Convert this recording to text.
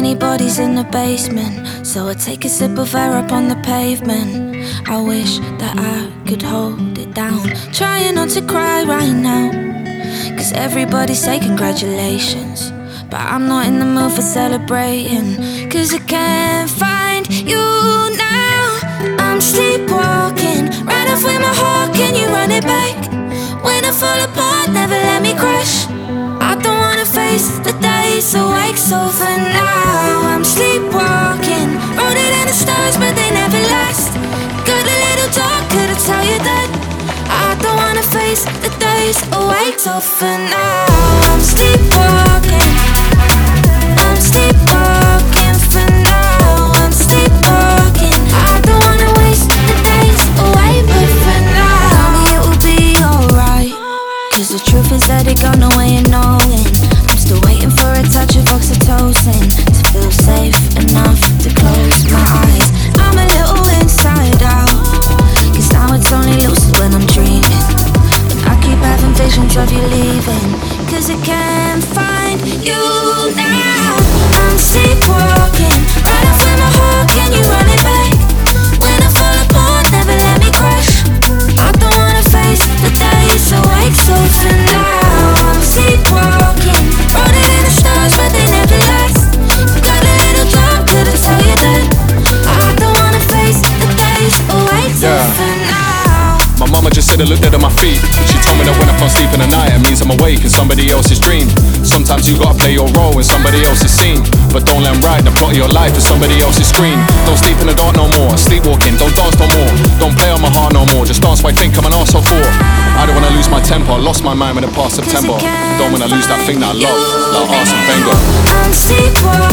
many bodies in the basement, so I take a sip of air up on the pavement. I wish that I could hold it down, trying not to cry right now, cause everybody say congratulations, but I'm not in the mood for celebrating, cause I can't find you now. I'm sleepwalking, right off with my heart, can you run it back? When I fall apart, never let me crash. I don't wanna face the days awake, so for now I'm sleepwalking. Wrote it in the stars, but they never last. Got a little darker to tell you that I don't wanna face the days awake, so for now I'm sleepwalking. I'm sleepwalking for now. I'm sleepwalking. I don't wanna waste the days away, but for now tell me it will be alright, cause the truth is that it got no way of knowing. I'm still waiting for a touch of oxytocin to feel safe enough to close my eyes. I'm a little inside out, cause now it's only lucid when I'm dreaming, and I keep having visions of you leaving, cause I can't find you now. I'm sleepwalking, right off with my heart, can you run it back? When I fall apart, never let me crash. I don't wanna face the days awake, so for now I'm sleepwalking. Wrote it in the stars, but they never last. Got a little darker to tell you that I don't wanna face the days awake, so for now. My mama just said I looked dead at my feet. She told me that when I can't sleep in the night, it means I'm awake in somebody else's dream. Sometimes you gotta play your role in somebody else's scene, but don't let them write the plot of your life in somebody else's screen. Don't sleep in the dark no more, sleepwalking, don't dance no more. Don't play on my heart no more, just dance what I think I'm an arsehole for. I don't wanna lose my temper, lost my mind in the past September. Don't wanna lose that thing that I love, like Arsene Wenger. I'm sleepwalking.